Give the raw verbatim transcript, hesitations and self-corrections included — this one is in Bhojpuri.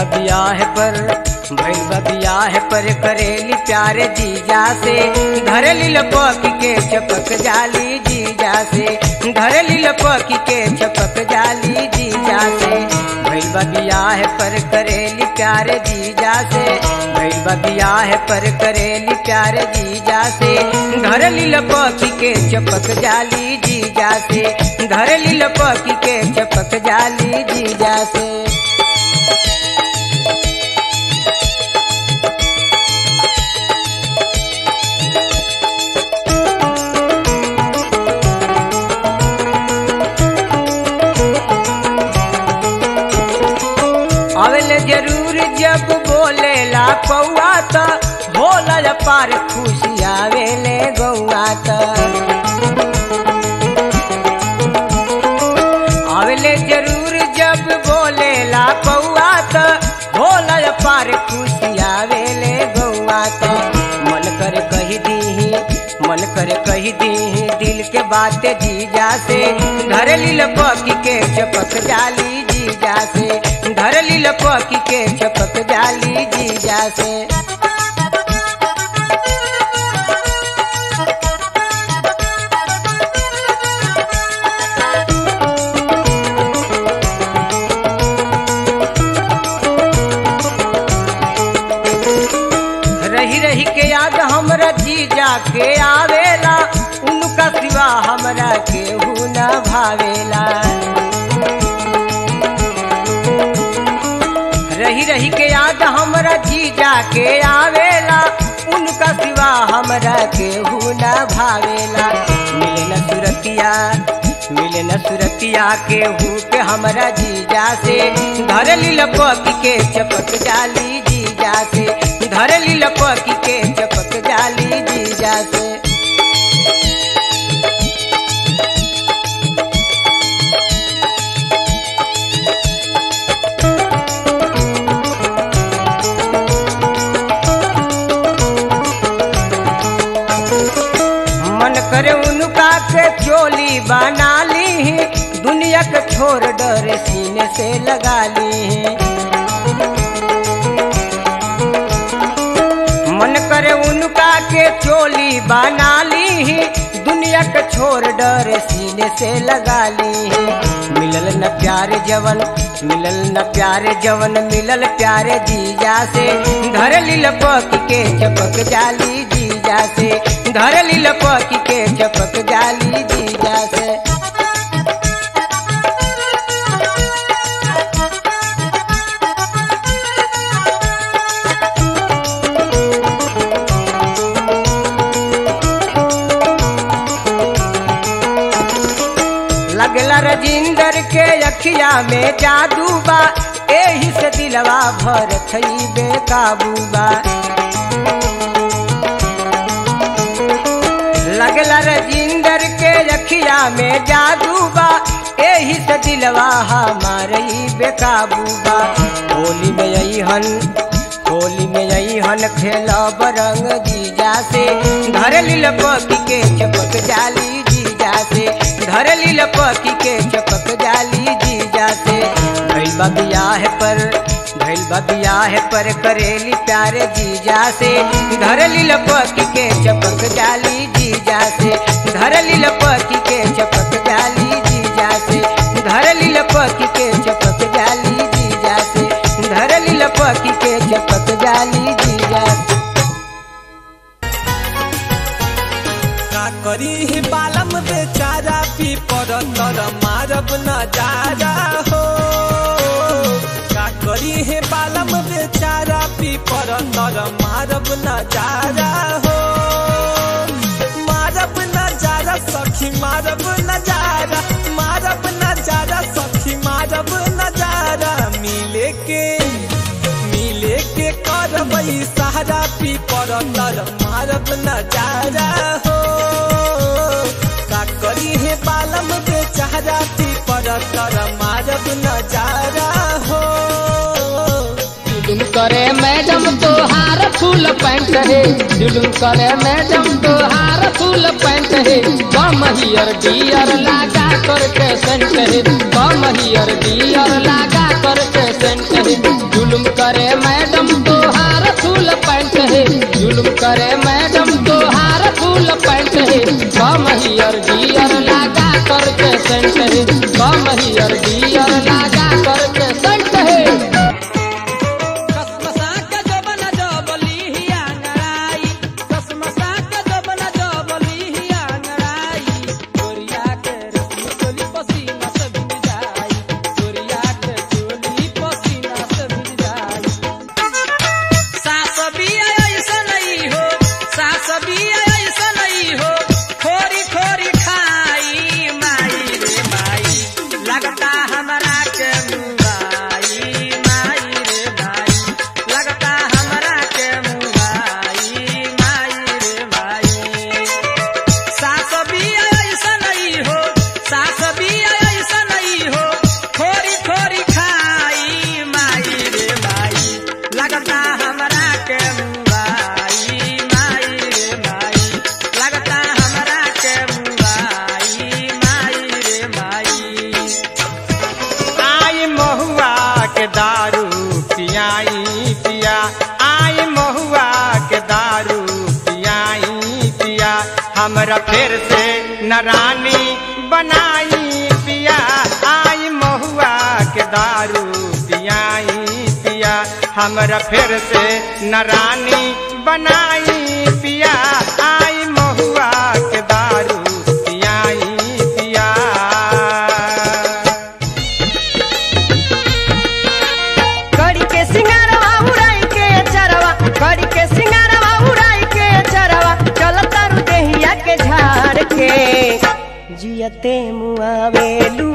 बियाह पर भइल बा बियाह पर करेली प्यार जीजा से धरली लपकी के चपक जाली जीजा से धरली लपकी के चपक जाली जीजा से भइल बा बियाह पर करेली प्यार जीजा से भइल बा बियाह पर करेली प्यार जीजा से धरली लपकी के चपक जाली जीजा से धरली लपकी के चपक जाली जीजा से। अवेले जरूर जब बोलेला पौआ त होला पार खुशी आवेले गौआ त अवेले जरूर जब बोलेला पौआ त होला पार खुशी आवेले गौआ त मन करे कही दीही मन करे कही दीही दिल के बात जीजा से धरली लपकी के चपक जाली जीजा से धरली लपकी के चपक जाली जीजा से। रही रही के याद हमरा जीजा के आवेला उनका सिवा हमरा केहू न भावेला रही रही के याद हमरा जीजा के आवेला उनका सिवा हमरा केहू न भावेला मिले न सुरतिया मिले न सुरतिया केहू के हमरा जीजा से धरली लपकी के चपक जाली जीजा से धरली लपकी के चपक जाली जीजा से। मन करे उनका के चोली बना ली दुनिया के छोड़ डर सीने से लगा ली मन करे उनका के चोली बना ली दुनिया के छोड़ डर सीने से लगा ली मिलल न प्यार जवन मिलल न प्यार जवन मिलल प्यार जीजा से धरली लपकी के चपक जाली जीजा से धरली लपकी के चपक जाली जीजा से। लगला रजिंदर के अखिया में जादू बा एही से दिलवा भर थई बेकाबूबा लगला रजिंदर के अखिया में जादू बा एही से दिलवा हमारे बेकाबूबा होली में यही हन होली में यही हन खेला बरंग जीजा से धरली लपकी के चपक जाली जीजा से धरली लपकी के चपक जाली जीजा से भइल बा बियाह पर भइल बा बियाह पर करेली प्यार जीजा से धरली लपकी के चपक जाली जीजा से धरली लपकी के चपक जाली जीजा से धरली लपकी के चपक जाली जीजा से धरली लपकी के चपक जाली जीजा से। का करी ही बालम बेचारा पी पर तर मारब नजारा हो का करी है बालम बेचारा पी पर तर मारब नजारा हो मारब नजारा सखी मारब नजारा मारब नजारा सखी मारब नजारा मिले के मिले के करबई सहारा पी पर तर मारब नजारा हो का करी है बालम बेचारा पी पर तर मारब नजारा हो। जुलुम करे मैडम तोहार फूल पैंट है जुलुम करे मैडम तोहार फूल पैंट है कम हियर डियर लागा करके सेंट है कम हियर डियर लागा करके सेंट है। जुलुम करे मैडम तोहार फूल पैंट है जुलुम करे मैडम तोहार फूल पैंट है कम हियर डियर लागा करके सेंट है कम हियर डियर लागा करके सेंट है दारू पियाई पिया आई महुआ के दारू पियाई पिया हमरा फिर से नरानी बनाई पिया आई महुआ के दारू पियाई पिया हमरा फिर से नरानी बनाई पिया आई महुआ के दारू पियाई पिया जियते मुआवेलू